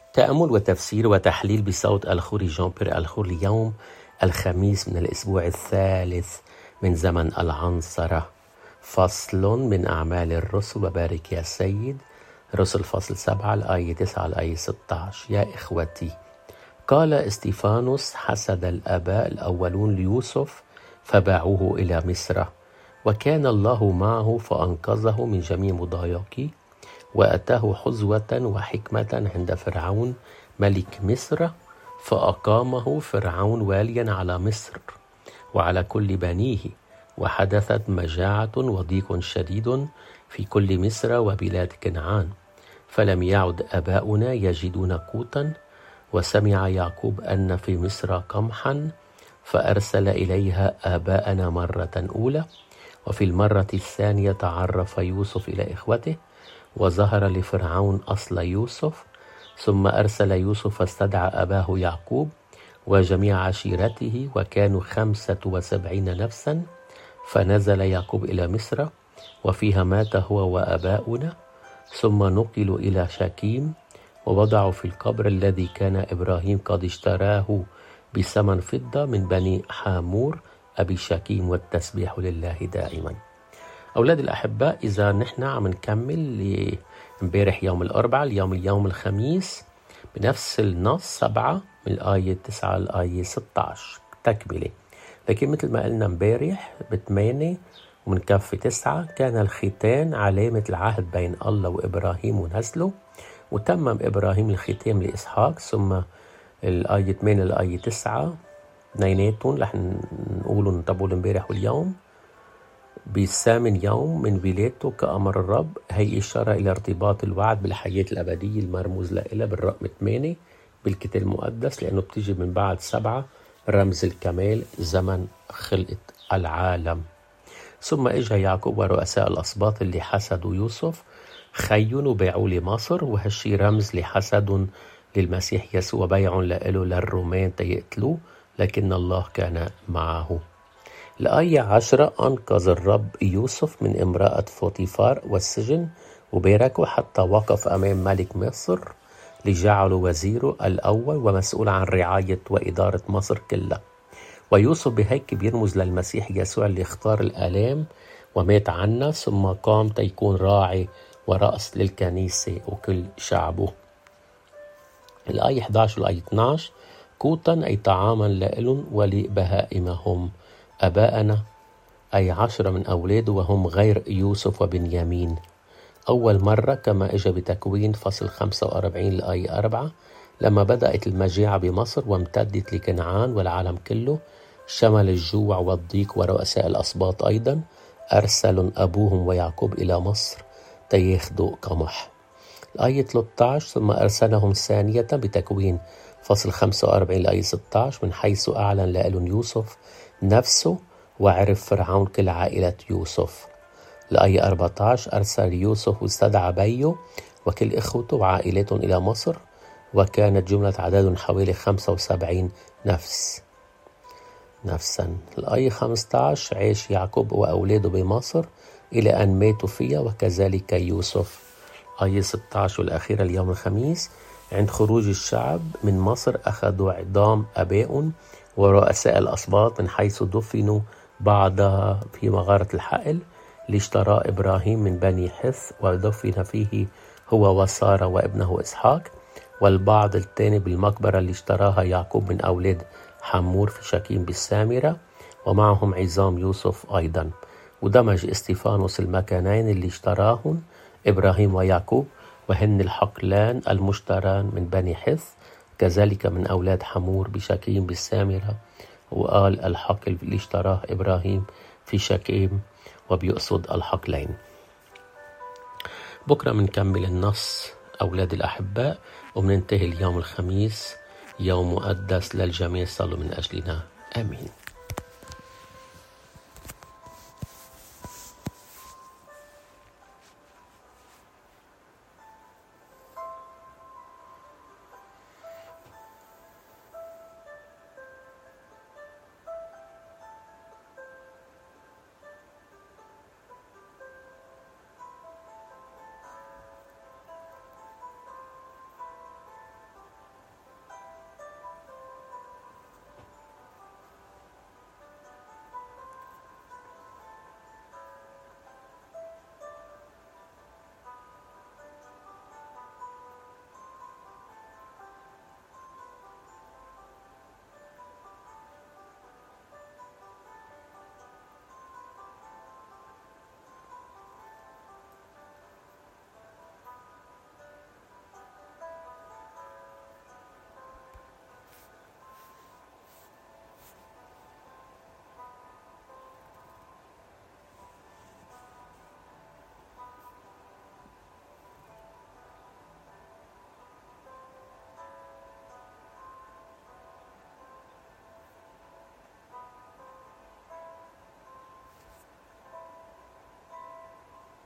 تأمل وتفسير وتحليل بصوت الخوري جان بير الخور اليوم الخميس من الأسبوع الثالث من زمن العنصرة. فصل من أعمال الرسل وبارك يا سيد. رسل فصل 7 الآية 9 الآية 16. يا إخوتي، قال استيفانوس: حسد الآباء الأولون ليوسف فباعوه إلى مصر، وكان الله معه فأنقذه من جميع مضايقيه، وأتاه حظوة وحكمة عند فرعون ملك مصر، فأقامه فرعون واليا على مصر وعلى كل بنيه، وحدثت مجاعة وضيق شديد في كل مصر وبلاد كنعان، فلم يعد آباؤنا يجدون قوتا. وسمع يعقوب أن في مصر قمحا، فأرسل إليها آباءنا مرة أولى، وفي المرة الثانية تعرف يوسف إلى إخوته، وظهر لفرعون أصل يوسف. ثم أرسل يوسف فاستدعى أباه يعقوب وجميع عشيرته، وكانوا 75 نفسا، فنزل يعقوب إلى مصر، وفيها مات هو وآباؤنا. ثم نقلوا إلى شكيم، ووضعوا في القبر الذي كان إبراهيم قد اشتراه بثمن فضة من بني حامور أبي شكيم، والتسبيح لله دائما. أولاد الأحباء، إذا نحن عم نكمل امبارح يوم الأربعاء، اليوم الخميس بنفس النص 7 من الآية 9 الآية 16 تكملة. لكن مثل ما قلنا امبارح ب8 ومن كف 9 كان الختان علامة العهد بين الله وإبراهيم ونسله، وتمم إبراهيم الختام لإسحاق. ثم الآية 8 الآية 9 اثنيناتهم رح نقولوا نطبقوا امبارح واليوم بالثامن يوم من ولادته كأمر الرب. هي إشارة إلى ارتباط الوعد بالحياة الأبدية المرموز لها بالرقم 8 بالكتاب المقدس، لأنه بتيجي من بعد 7 رمز الكمال زمن خلقة العالم. ثم إجا يعقوب ورؤساء الأسباط اللي حسدوا يوسف، خينوا وبيعوا لمصر، وهالشي رمز لحسد للمسيح يسوع، بيع له للرومان تيقتلوه، لكن الله كان معه. الآية 10: أنقذ الرب يوسف من امرأة فوطيفار والسجن، وباركه حتى وقف أمام ملك مصر لجعله وزيره الأول ومسؤول عن رعاية وإدارة مصر كلها. ويوسف بهيك بيرمز للمسيح يسوع اللي اختار الآلام ومات عنا، ثم قام تيكون راعي ورأس للكنيسة وكل شعبه. الآية 11 والآية 12: قوتا أي طعاما لإلن ولبهائمهم أباءنا، أي 10 من أولاده وهم غير يوسف وبنيامين. أول مرة كما إجا بتكوين فصل 45 الآية 4 لما بدأت المجاعة بمصر وامتدت لكنعان والعالم كله، شمل الجوع والضيق ورؤساء الأسباط أيضا، أرسل أبوهم ويعقوب إلى مصر تياخدوا قمح. الآية 13: ثم أرسلهم ثانية بتكوين فصل 45 الآية 16 من حيث أعلن لألون يوسف نفسه، وعرف فرعون كل عائلة يوسف. الآية 14: أرسل يوسف واستدعى بيه وكل إخوته وعائلتهم إلى مصر، وكانت جملة عددهم حوالي 75 نفسا. الآية 15: عاش يعقوب وأولاده بمصر إلى أن ماتوا فيها، وكذلك يوسف. آية 16 والأخيرة اليوم الخميس: عند خروج الشعب من مصر أخذوا عظام آبائهم ورؤساء الأسباط من حيث دفنوا بعضها في مغارة الحقل اللي اشتراه إبراهيم من بني حث، ودفن فيه هو وسارة وابنه إسحاق، والبعض الثاني بالمقبرة اللي اشتراها يعقوب من أولاد حمور في شكيم بالسامرة، ومعهم عظام يوسف أيضا. ودمج استيفانوس المكانين اللي اشتراهن إبراهيم ويعقوب، وهن الحقلان المشتران من بني حث، كذلك من أولاد حمور بشكيم بالسامرة. وقال الحقل اللي اشتراه إبراهيم في شكيم، وبيقصد الحقلين. بكرة منكمل النص أولاد الأحباء، ومننتهي اليوم الخميس يوم مقدس للجميع. صلوا من أجلنا، آمين.